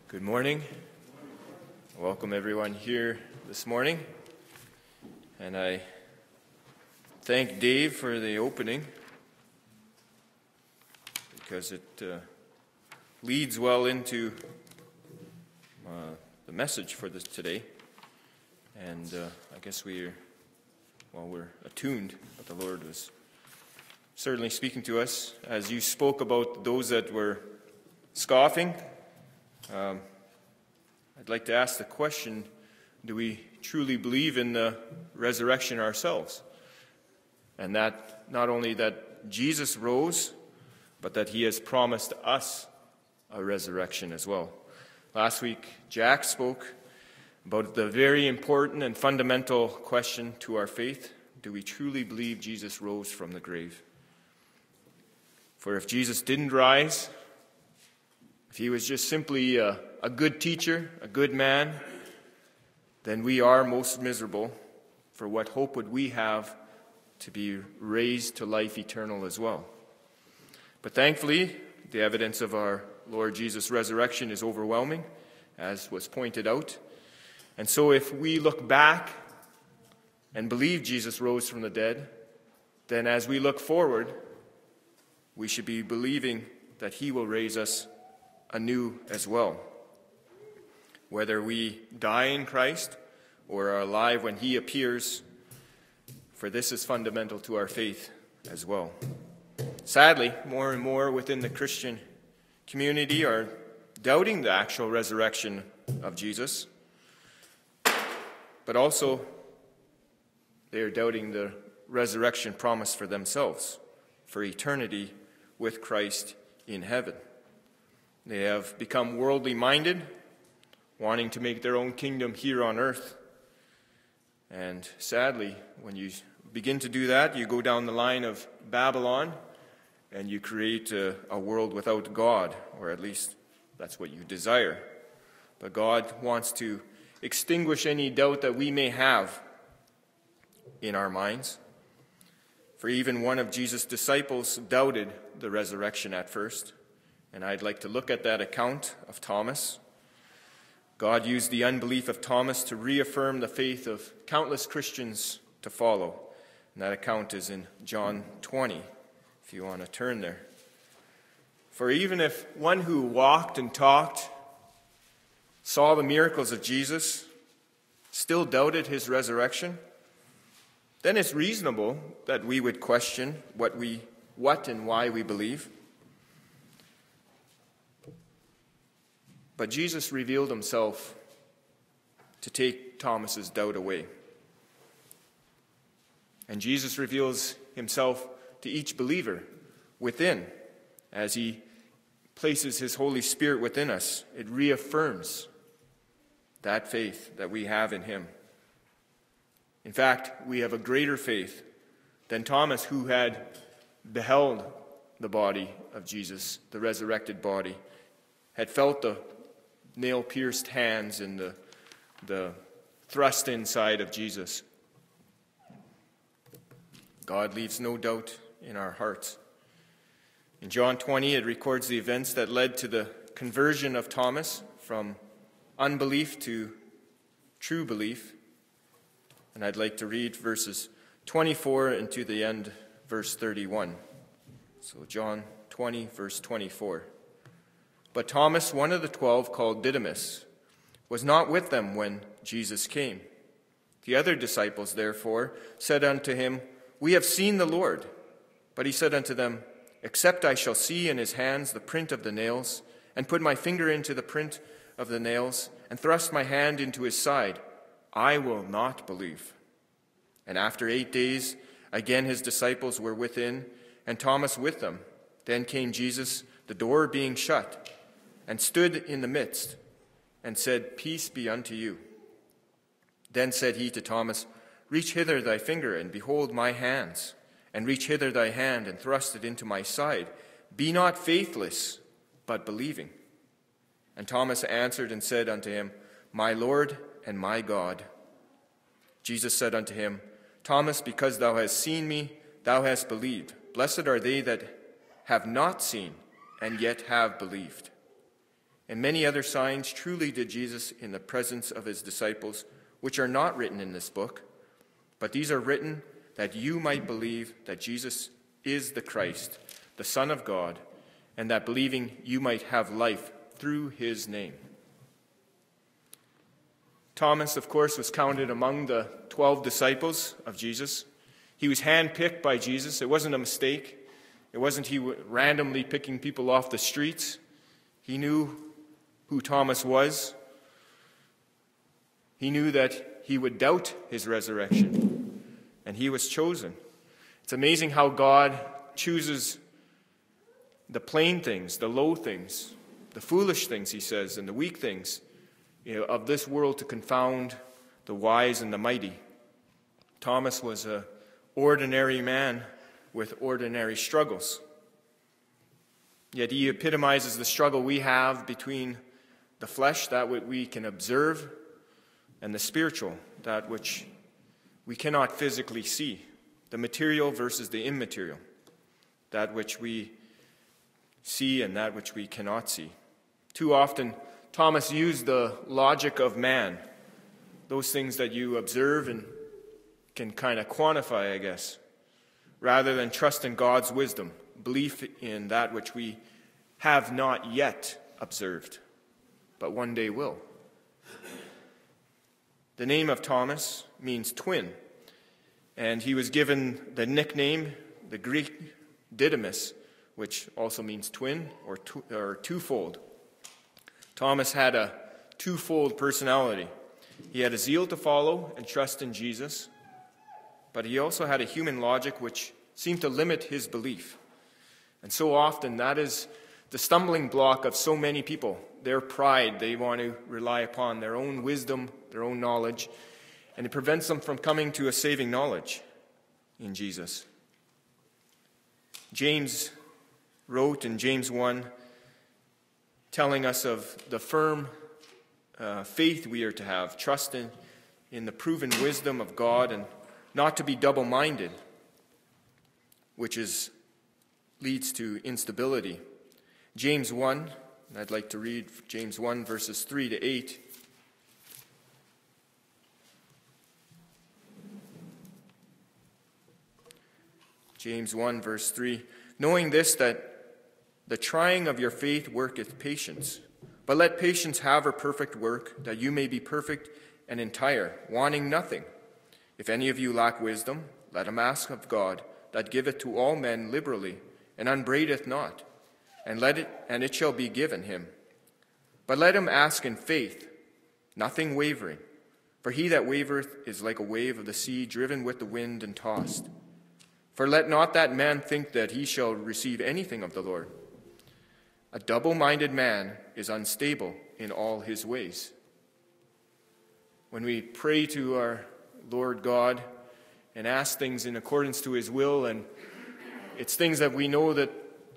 Good morning. Welcome everyone here this morning. And I thank Dave for the opening because it leads well into the message for this today. And I guess we're attuned that the Lord was certainly speaking to us. As you spoke about those that were scoffing, I'd like to ask the question, do we truly believe in the resurrection ourselves? And that not only that Jesus rose, but that he has promised us a resurrection as well. Last week, Jack spoke about the very important and fundamental question to our faith. Do we truly believe Jesus rose from the grave? For if Jesus didn't rise, if he was just simply a good teacher, a good man, then we are most miserable. For what hope would we have to be raised to life eternal as well? But thankfully, the evidence of our Lord Jesus' resurrection is overwhelming, as was pointed out. And so if we look back and believe Jesus rose from the dead, then as we look forward, we should be believing that he will raise us anew as well. Whether we die in Christ or are alive when he appears, for this is fundamental to our faith as well. Sadly, more and more within the Christian community are doubting the actual resurrection of Jesus, but also they are doubting the resurrection promised for themselves, for eternity with Christ in heaven. They have become worldly minded, wanting to make their own kingdom here on earth. And sadly, when you begin to do that, you go down the line of Babylon and you create a world without God, or at least that's what you desire. But God wants to extinguish any doubt that we may have in our minds. For even one of Jesus' disciples doubted the resurrection at first. And I'd like to look at that account of Thomas. God used the unbelief of Thomas to reaffirm the faith of countless Christians to follow. And that account is in John 20, if you want to turn there. For even if one who walked and talked, saw the miracles of Jesus, still doubted his resurrection, then it's reasonable that we would question what and why we believe. But Jesus revealed himself to take Thomas's doubt away. And Jesus reveals himself to each believer within. As he places his Holy Spirit within us, it reaffirms that faith that we have in him. In fact, we have a greater faith than Thomas, who had beheld the body of Jesus, the resurrected body, had felt the nail-pierced hands and the thrust inside of Jesus. God leaves no doubt in our hearts. In John 20, it records the events that led to the conversion of Thomas from unbelief to true belief. And I'd like to read verses 24 and to the end, verse 31. So John 20, verse 24. But Thomas, one of the 12, called Didymus, was not with them when Jesus came. The other disciples, therefore, said unto him, We have seen the Lord. But he said unto them, Except I shall see in his hands the print of the nails, and put my finger into the print of the nails, and thrust my hand into his side, I will not believe. And after 8 days, again his disciples were within, and Thomas with them. Then came Jesus, the door being shut, and stood in the midst, and said, Peace be unto you. Then said he to Thomas, Reach hither thy finger, and behold my hands, and reach hither thy hand, and thrust it into my side. Be not faithless, but believing. And Thomas answered and said unto him, My Lord and my God. Jesus said unto him, Thomas, because thou hast seen me, thou hast believed. Blessed are they that have not seen, and yet have believed. and many other signs truly did Jesus in the presence of his disciples, which are not written in this book, but these are written that you might believe that Jesus is the Christ, the Son of God, and that believing you might have life through his name. Thomas, of course, was counted among the 12 disciples of Jesus. He was handpicked by Jesus. It wasn't a mistake. It wasn't he randomly picking people off the streets. He knew who Thomas was. He knew that he would doubt his resurrection, and he was chosen. It's amazing how God chooses the plain things, the low things, the foolish things, he says, and the weak things, of this world to confound the wise and the mighty. Thomas was an ordinary man with ordinary struggles. Yet he epitomizes the struggle we have between the flesh, that which we can observe, and the spiritual, that which we cannot physically see. The material versus the immaterial, that which we see and that which we cannot see. Too often, Thomas used the logic of man, those things that you observe and can kind of quantify, I guess, rather than trust in God's wisdom, belief in that which we have not yet observed, but one day will. The name of Thomas means twin, and he was given the nickname, the Greek Didymus, which also means twin or twofold. Thomas had a twofold personality. He had a zeal to follow and trust in Jesus, but he also had a human logic which seemed to limit his belief. And so often that is the stumbling block of so many people. Their pride, they want to rely upon their own wisdom, their own knowledge, and it prevents them from coming to a saving knowledge in Jesus. James wrote in James 1, telling us of the firm faith we are to have, trust in the proven wisdom of God, and not to be double-minded, which leads to instability. James 1, and I'd like to read James 1, verses 3 to 8. James 1, verse 3, knowing this, that the trying of your faith worketh patience. But let patience have her perfect work, that you may be perfect and entire, wanting nothing. If any of you lack wisdom, let him ask of God, that giveth to all men liberally, and upbraideth not, and it shall be given him. But let him ask in faith, nothing wavering. For he that wavereth is like a wave of the sea, driven with the wind and tossed. For let not that man think that he shall receive anything of the Lord. A double-minded man is unstable in all his ways. When we pray to our Lord God and ask things in accordance to his will, and it's things that we know that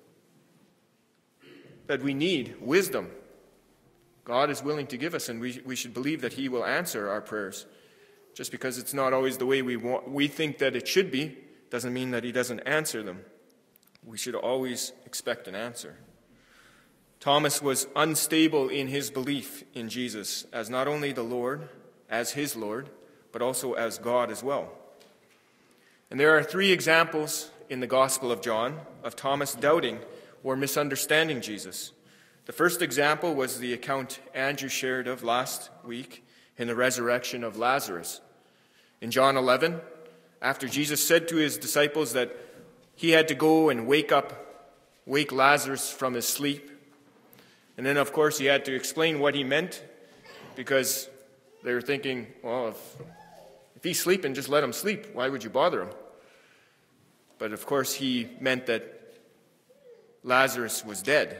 we need, wisdom, God is willing to give us, and we should believe that he will answer our prayers. Just because it's not always the way we think that it should be, doesn't mean that he doesn't answer them. We should always expect an answer. Thomas was unstable in his belief in Jesus as not only the Lord, as his Lord, but also as God as well. And there are 3 examples in the Gospel of John of Thomas doubting or misunderstanding Jesus. The first example was the account Andrew shared of last week in the resurrection of Lazarus. In John 11, after Jesus said to his disciples that he had to go and wake Lazarus from his sleep, and then, of course, he had to explain what he meant, because they were thinking, well, if he's sleeping, just let him sleep. Why would you bother him? But, of course, he meant that Lazarus was dead.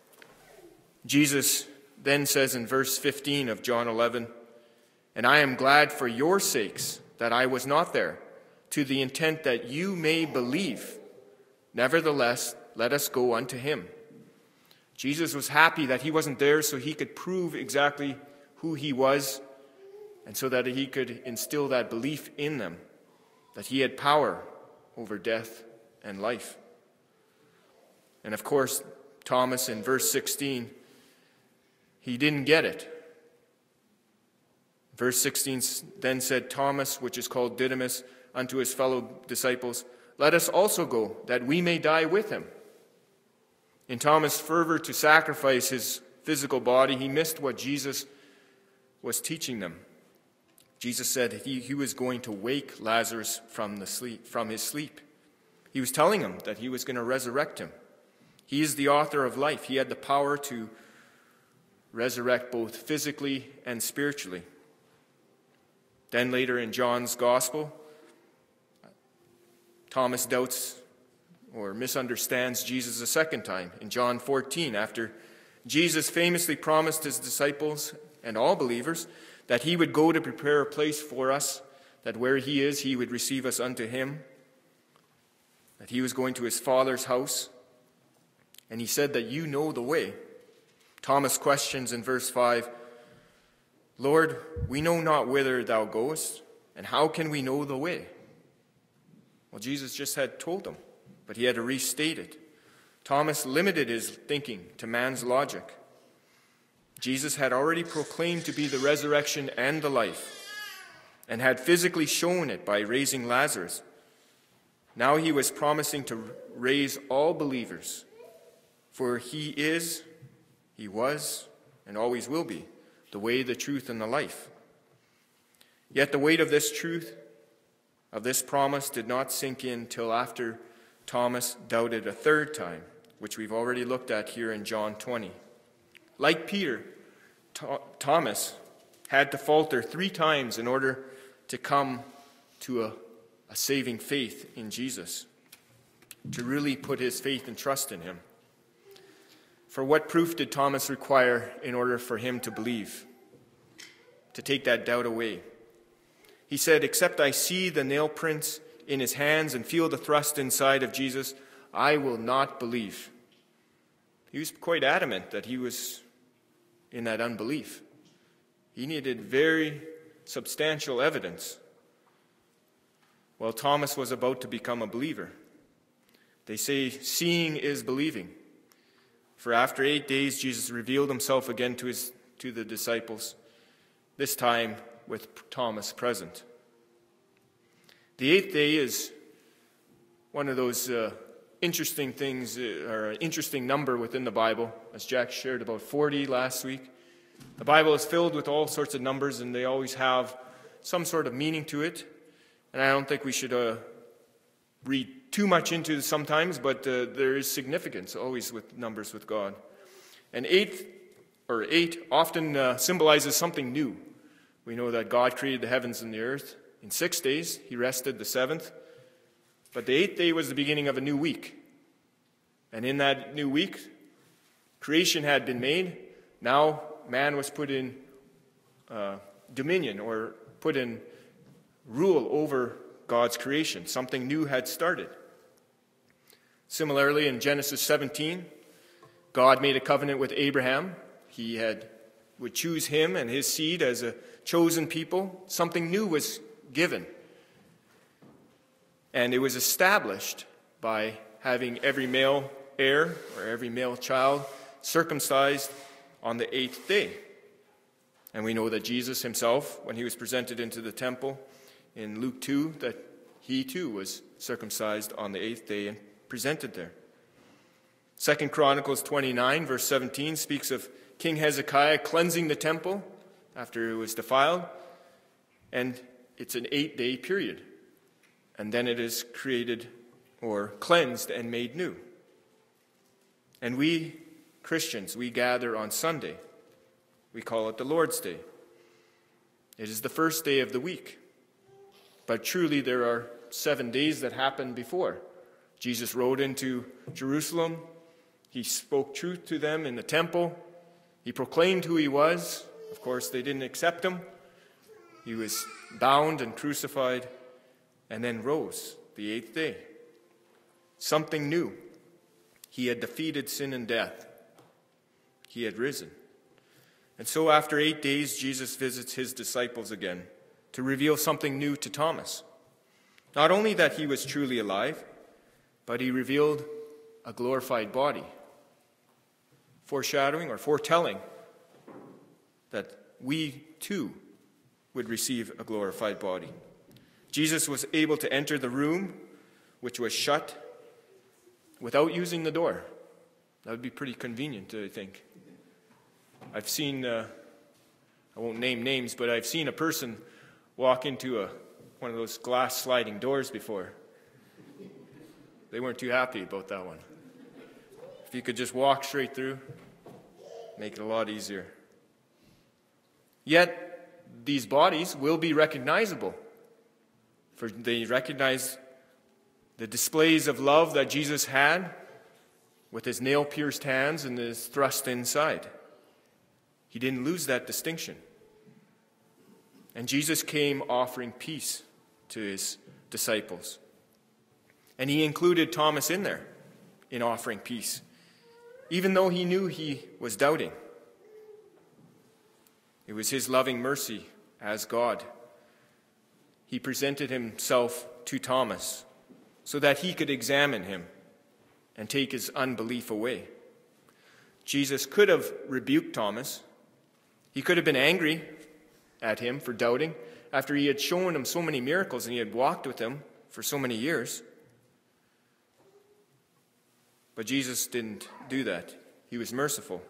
Jesus then says in verse 15 of John 11, and I am glad for your sakes that I was not there, to the intent that you may believe. Nevertheless, let us go unto him. Jesus was happy that he wasn't there so he could prove exactly who he was, and so that he could instill that belief in them, that he had power over death and life. And of course, Thomas in verse 16 he didn't get it. Verse 16 then said Thomas, which is called Didymus, unto his fellow disciples, Let us also go, that we may die with him. In Thomas' fervor to sacrifice his physical body, he missed what Jesus was teaching them. Jesus said he was going to wake Lazarus from his sleep. He was telling him that he was going to resurrect him. He is the author of life. He had the power to resurrect both physically and spiritually. Then later in John's Gospel, Thomas doubts or misunderstands Jesus a second time. In John 14, after Jesus famously promised his disciples and all believers that he would go to prepare a place for us, that where he is, he would receive us unto him, that he was going to his Father's house, and he said that you know the way. Thomas questions in verse 5, Lord, we know not whither thou goest, and how can we know the way? Well, Jesus just had told them, but he had to restate it. Thomas limited his thinking to man's logic. Jesus had already proclaimed to be the resurrection and the life, and had physically shown it by raising Lazarus. Now he was promising to raise all believers, for he was, and always will be, the way, the truth, and the life. Yet the weight of this truth, of this promise, did not sink in till after Thomas doubted a third time, which we've already looked at here in John 20. Like Peter, Thomas had to falter 3 times in order to come to a saving faith in Jesus, to really put his faith and trust in him. For what proof did Thomas require in order for him to believe, to take that doubt away? He said, except I see the nail prints in his hands and feel the thrust inside of Jesus, I will not believe. He was quite adamant that he was in that unbelief. He needed very substantial evidence. Well, Thomas was about to become a believer. They say seeing is believing. For after 8 days, Jesus revealed himself again to the disciples, this time with Thomas present. The 8th day is one of those interesting things, or an interesting number within the Bible, as Jack shared about 40 last week. The Bible is filled with all sorts of numbers, and they always have some sort of meaning to it. And I don't think we should read too much into it sometimes, but there is significance always with numbers with God. And 8 often symbolizes something new. We know that God created the heavens and the earth in 6 days. He rested the 7th. But the 8th day was the beginning of a new week. And in that new week, creation had been made. Now man was put in dominion, or put in rule over God's creation. Something new had started. Similarly, in Genesis 17, God made a covenant with Abraham. He would choose him and his seed as a chosen people. Something new was given. And it was established by having every male heir, or every male child, circumcised on the 8th day. And we know that Jesus himself, when he was presented into the temple in Luke 2, that he too was circumcised on the 8th day and presented there. 2 Chronicles 29, verse 17, speaks of King Hezekiah cleansing the temple after it was defiled. And it's an 8-day period. And then it is created or cleansed and made new. And we Christians, we gather on Sunday. We call it the Lord's Day. It is the first day of the week. But truly there are 7 days that happened before. Jesus rode into Jerusalem. He spoke truth to them in the temple. He proclaimed who he was. Of course, they didn't accept him. He was bound and crucified, and then rose the 8th day. Something new. He had defeated sin and death. He had risen. And so after 8 days, Jesus visits his disciples again to reveal something new to Thomas. Not only that he was truly alive, but he revealed a glorified body, foreshadowing or foretelling that we too would receive a glorified body. Jesus was able to enter the room which was shut without using the door. That would be pretty convenient, I think. I've seen, I won't name names, but I've seen a person walk into one of those glass sliding doors before. They weren't too happy about that one. If you could just walk straight through, make it a lot easier. Yet, these bodies will be recognizable, for they recognize the displays of love that Jesus had with his nail-pierced hands and his thrust inside. He didn't lose that distinction. And Jesus came offering peace to his disciples. And he included Thomas in there, in offering peace, even though he knew he was doubting. It was his loving mercy as God. He presented himself to Thomas so that he could examine him and take his unbelief away. Jesus could have rebuked Thomas. He could have been angry at him for doubting after he had shown him so many miracles and he had walked with him for so many years. But Jesus didn't do that. He was merciful.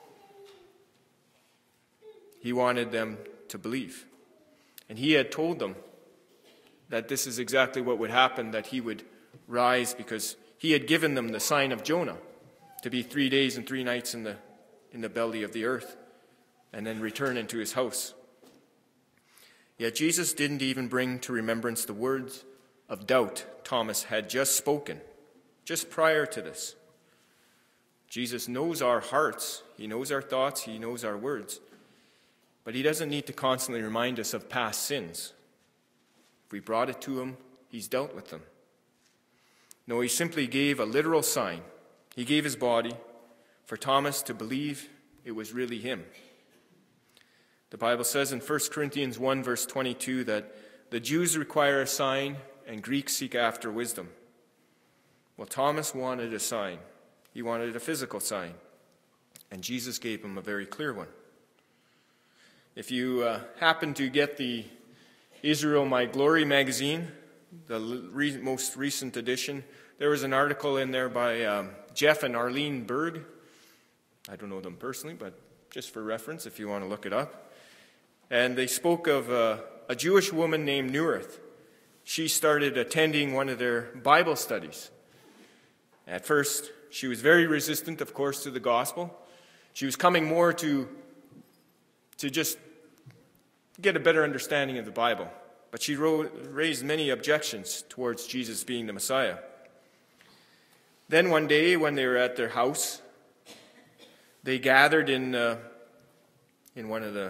He wanted them to believe. And he had told them that this is exactly what would happen, that he would rise, because he had given them the sign of Jonah, to be 3 days and 3 nights in the belly of the earth, and then return into his house. Yet Jesus didn't even bring to remembrance the words of doubt Thomas had just spoken, just prior to this. Jesus knows our hearts, he knows our thoughts, he knows our words, but he doesn't need to constantly remind us of past sins. If we brought it to him, he's dealt with them. No, he simply gave a literal sign. He gave his body for Thomas to believe it was really him. The Bible says in 1 Corinthians 1 verse 22 that the Jews require a sign and Greeks seek after wisdom. Well, Thomas wanted a sign. He wanted a physical sign. And Jesus gave him a very clear one. If you happen to get the Israel My Glory magazine, the most recent edition, there was an article in there by Jeff and Arlene Berg. I don't know them personally, but just for reference if you want to look it up. And they spoke of a Jewish woman named Nurith. She started attending one of their Bible studies. At first, she was very resistant, of course, to the gospel. She was coming more to just get a better understanding of the Bible. But she raised many objections towards Jesus being the Messiah. Then one day, when they were at their house, they gathered in one of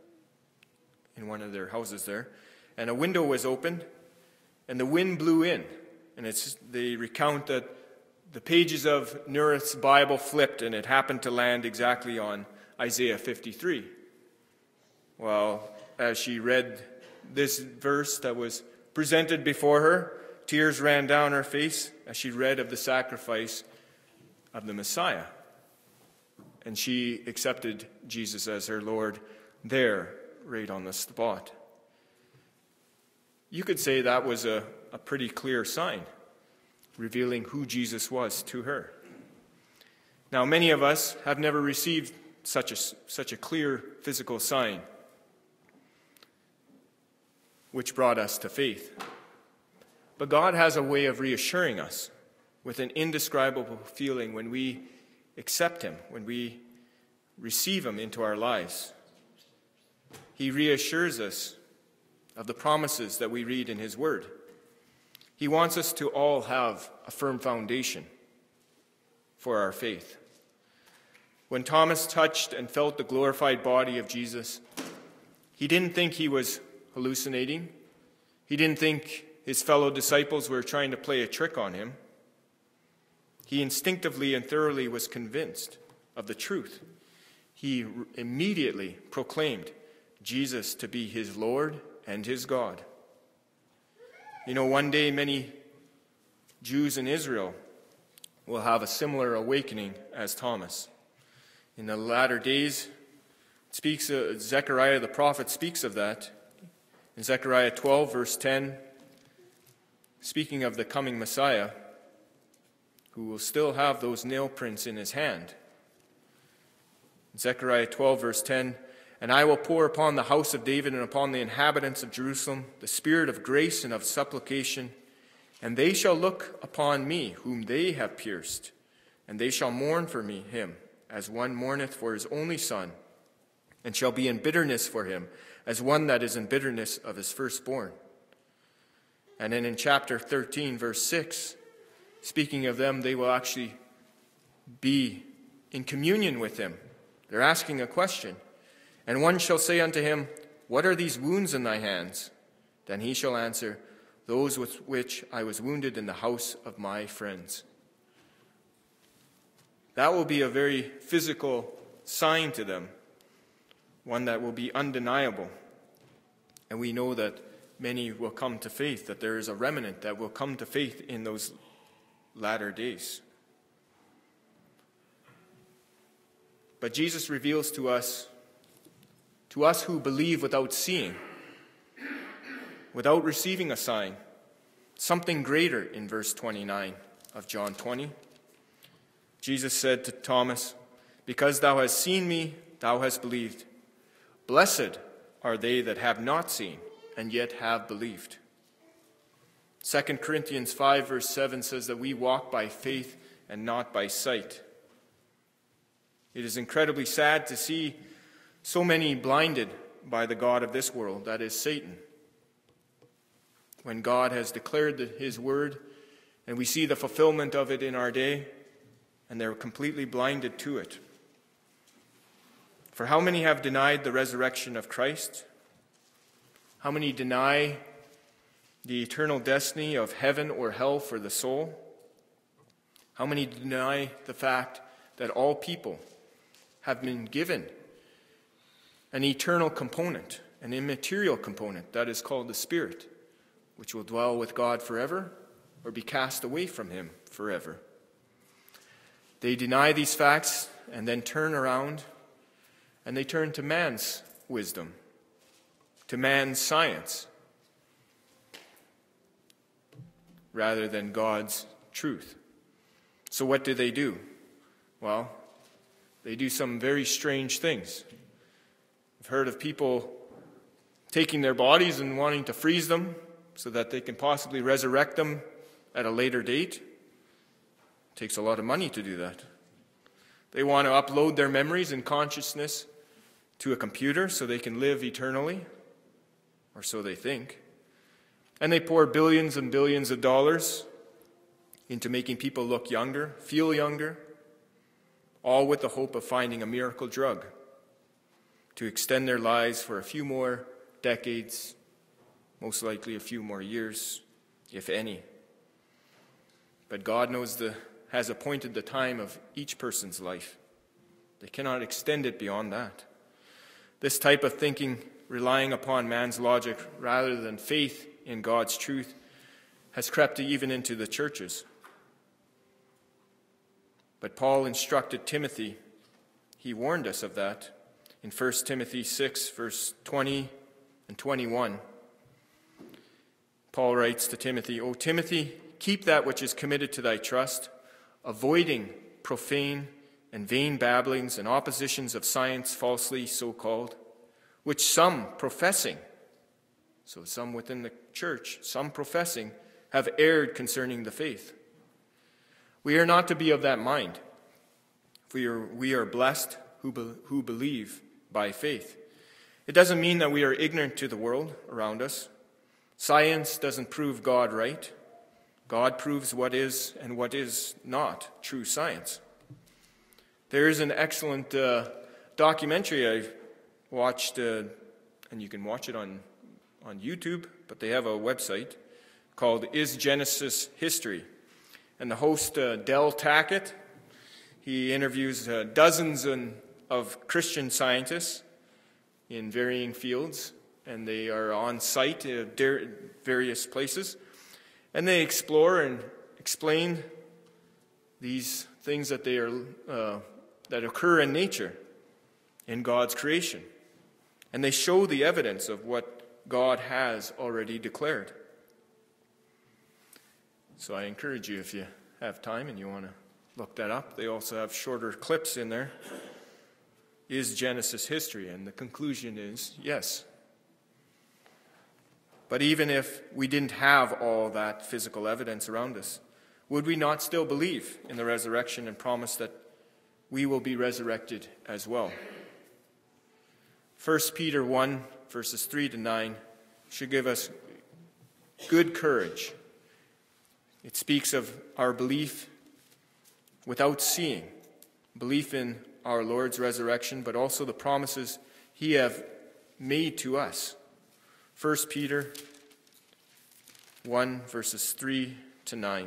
their houses there, and a window was opened, and the wind blew in. And they recount that the pages of Nurith's Bible flipped, and it happened to land exactly on Isaiah 53. Well, as she read this verse that was presented before her, tears ran down her face as she read of the sacrifice of the Messiah. And she accepted Jesus as her Lord there, right on the spot. You could say that was a pretty clear sign, revealing who Jesus was to her. Now, many of us have never received such a clear physical sign, which brought us to faith. But God has a way of reassuring us with an indescribable feeling when we accept him, when we receive him into our lives. He reassures us of the promises that we read in his word. He wants us to all have a firm foundation for our faith. When Thomas touched and felt the glorified body of Jesus, he didn't think he was hallucinating. He didn't think his fellow disciples were trying to play a trick on him. He instinctively and thoroughly was convinced of the truth. He immediately proclaimed Jesus to be his Lord and his God. You know, one day many Jews in Israel will have a similar awakening as Thomas. In the latter days, Zechariah the prophet speaks of that. In Zechariah 12, verse 10, speaking of the coming Messiah, who will still have those nail prints in his hand. In Zechariah 12, verse 10, "And I will pour upon the house of David and upon the inhabitants of Jerusalem the spirit of grace and of supplication, and they shall look upon me, whom they have pierced, and they shall mourn for him, as one mourneth for his only son, and shall be in bitterness for him, as one that is in bitterness of his firstborn." And then in chapter 13, verse 6, speaking of them, they will actually be in communion with him. They're asking a question. "And one shall say unto him, What are these wounds in thy hands? Then he shall answer, Those with which I was wounded in the house of my friends." That will be a very physical sign to them, one that will be undeniable. And we know that many will come to faith, that there is a remnant that will come to faith in those latter days. But Jesus reveals to us who believe without seeing, without receiving a sign, something greater in verse 29 of John 20. Jesus said to Thomas, "Because thou hast seen me, thou hast believed. Blessed are they that have not seen, and yet have believed." 2 Corinthians 5, verse 7 says that we walk by faith and not by sight. It is incredibly sad to see so many blinded by the god of this world, that is Satan. When God has declared his word, and we see the fulfillment of it in our day, and they're completely blinded to it. For how many have denied the resurrection of Christ? How many deny the eternal destiny of heaven or hell for the soul? How many deny the fact that all people have been given an eternal component, an immaterial component that is called the Spirit, which will dwell with God forever or be cast away from him forever? They deny these facts and then turn around and they turn to man's wisdom, to man's science, rather than God's truth. So what do? Well, they do some very strange things. I've heard of people taking their bodies and wanting to freeze them so that they can possibly resurrect them at a later date. It takes a lot of money to do that. They want to upload their memories and consciousness to a computer so they can live eternally, or so they think. And they pour billions and billions of dollars into making people look younger, feel younger, all with the hope of finding a miracle drug to extend their lives for a few more decades, most likely a few more years, if any. But God has appointed the time of each person's life. They cannot extend it beyond that. This type of thinking, relying upon man's logic rather than faith in God's truth, has crept even into the churches. But Paul instructed Timothy. He warned us of that in 1 Timothy 6, verse 20 and 21. Paul writes to Timothy, "O Timothy, keep that which is committed to thy trust, avoiding profane and vain babblings and oppositions of science falsely so called, which some professing," so some within the church, some professing, "have erred concerning the faith." We are not to be of that mind. We are blessed who believe by faith. It doesn't mean that we are ignorant to the world around us. Science doesn't prove God right. God proves what is and what is not true science. There is an excellent documentary I watched, and you can watch it on YouTube, but they have a website called Is Genesis History? And the host, Del Tackett, he interviews dozens of Christian scientists in varying fields, and they are on site at various places. And they explore and explain these things that occur in nature. in God's creation, and they show the evidence of what God has already declared. So I encourage you, if you have time and you want to look that up, they also have shorter clips in there. Is Genesis history? And the conclusion is yes. But even if we didn't have all that physical evidence around us, would we not still believe in the resurrection and promise that we will be resurrected as well? 1 Peter 1, verses 3 to 9, should give us good courage. It speaks of our belief without seeing, belief in our Lord's resurrection, but also the promises he have made to us. 1 Peter 1, verses 3 to 9.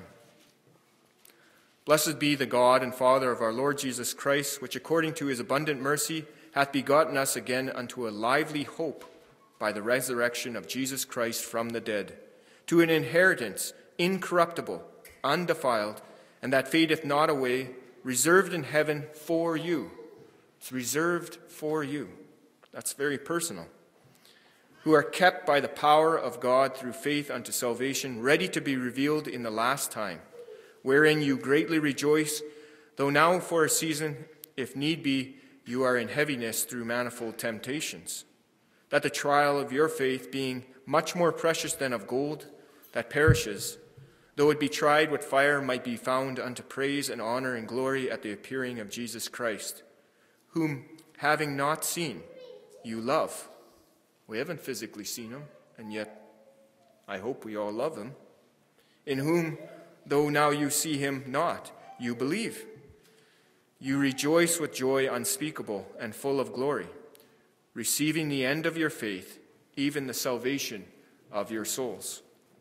Blessed be the God and Father of our Lord Jesus Christ, which according to his abundant mercy hath begotten us again unto a lively hope by the resurrection of Jesus Christ from the dead, to an inheritance incorruptible, undefiled, and that fadeth not away, reserved in heaven for you. It's reserved for you. That's very personal. Who are kept by the power of God through faith unto salvation, ready to be revealed in the last time, wherein you greatly rejoice, though now for a season, if need be, you are in heaviness through manifold temptations, that the trial of your faith, being much more precious than of gold that perishes, though it be tried with fire, might be found unto praise and honor and glory at the appearing of Jesus Christ, whom, having not seen, you love. We haven't physically seen him, and yet I hope we all love him. In whom, though now you see him not, you believe. You rejoice with joy unspeakable and full of glory, receiving the end of your faith, even the salvation of your souls.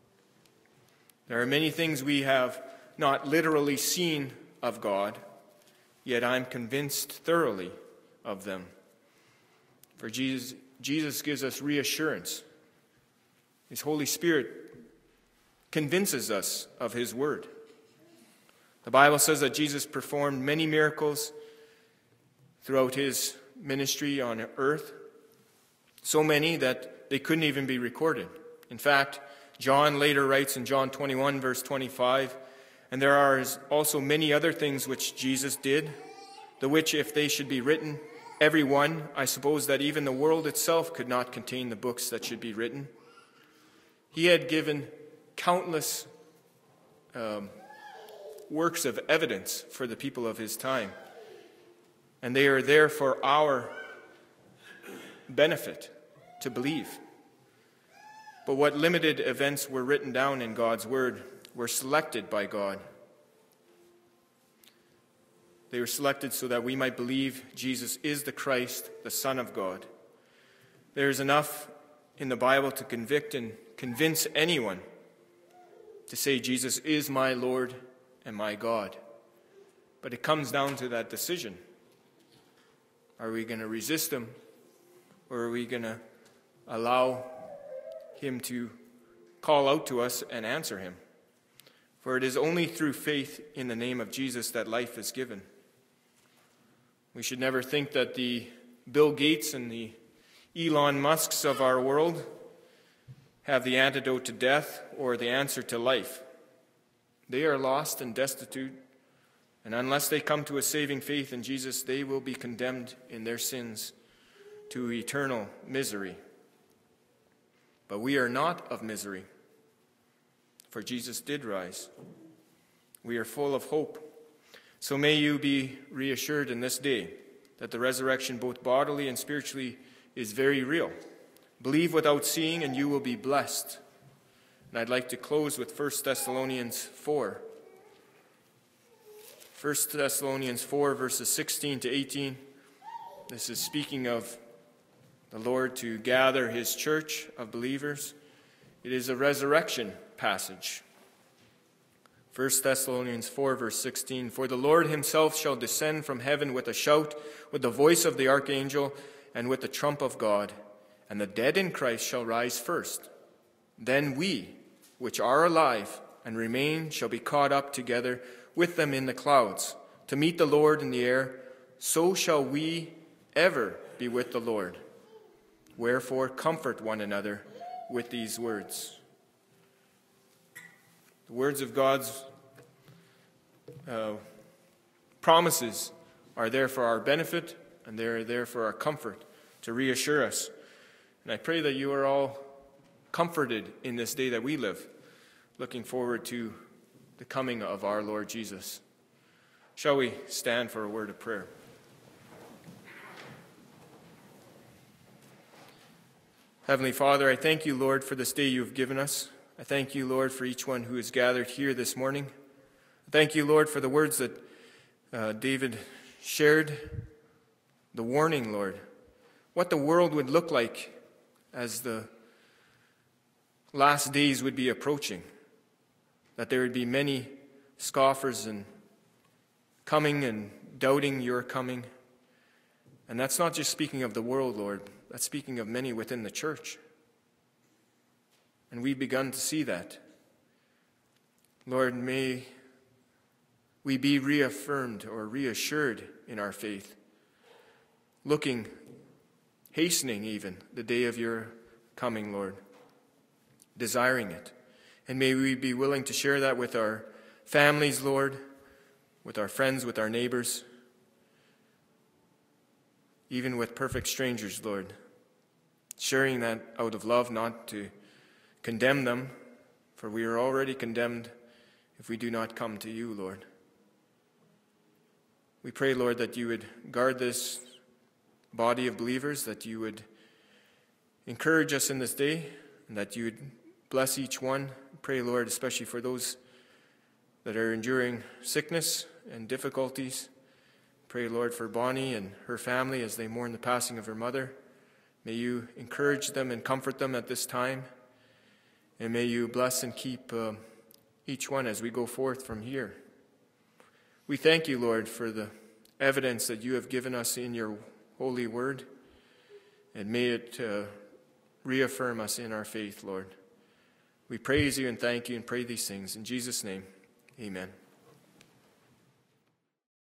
There are many things we have not literally seen of God, yet I'm convinced thoroughly of them. For Jesus gives us reassurance. His Holy Spirit convinces us of his word. The Bible says that Jesus performed many miracles throughout his ministry on earth, so many that they couldn't even be recorded. In fact, John later writes in John 21, verse 25, and there are also many other things which Jesus did, the which, if they should be written, every one, I suppose that even the world itself could not contain the books that should be written. He had given countless works of evidence for the people of his time, and they are there for our benefit to believe. But what limited events were written down in God's word were selected by God. They were selected so that we might believe Jesus is the Christ, the Son of God. There is enough in the Bible to convict and convince anyone to say Jesus is my Lord and my God. But it comes down to that decision. Are we going to resist him, or are we going to allow him to call out to us and answer him? For it is only through faith in the name of Jesus that life is given. We should never think that the Bill Gates and the Elon Musks of our world have the antidote to death or the answer to life. They are lost and destitute, and unless they come to a saving faith in Jesus, they will be condemned in their sins to eternal misery. But we are not of misery, for Jesus did rise. We are full of hope. So may you be reassured in this day that the resurrection, both bodily and spiritually, is very real. Believe without seeing, and you will be blessed. And I'd like to close with 1 Thessalonians 4. 1 Thessalonians 4, verses 16 to 18. This is speaking of the Lord to gather his church of believers. It is a resurrection passage. 1 Thessalonians 4, verse 16. For the Lord himself shall descend from heaven with a shout, with the voice of the archangel, and with the trump of God. And the dead in Christ shall rise first. Then we, which are alive and remain, shall be caught up together with them in the clouds, to meet the Lord in the air. So shall we ever be with the Lord. Wherefore, comfort one another with these words. The words of God's promises are there for our benefit, and they're there for our comfort, to reassure us. And I pray that you are all comforted in this day that we live, looking forward to the coming of our Lord Jesus. Shall we stand for a word of prayer? Heavenly Father, I thank you, Lord, for this day you have given us. I thank you, Lord, for each one who is gathered here this morning. I thank you, Lord, for the words that David shared, the warning, Lord, what the world would look like as the last days would be approaching, that there would be many scoffers and coming and doubting your coming. And that's not just speaking of the world, Lord. That's speaking of many within the church. And we've begun to see that. Lord, may we be reaffirmed or reassured in our faith, hastening even the day of your coming, Lord, desiring it. And may we be willing to share that with our families, Lord, with our friends, with our neighbors, even with perfect strangers, Lord, sharing that out of love, not to condemn them, for we are already condemned if we do not come to you, Lord. We pray, Lord, that you would guard this body of believers, that you would encourage us in this day, and that you would bless each one. Pray, Lord, especially for those that are enduring sickness and difficulties. Pray, Lord, for Bonnie and her family as they mourn the passing of her mother. May you encourage them and comfort them at this time. And may you bless and keep each one as we go forth from here. We thank you, Lord, for the evidence that you have given us in your holy word. And may it reaffirm us in our faith, Lord. We praise you and thank you and pray these things. In Jesus' name, amen.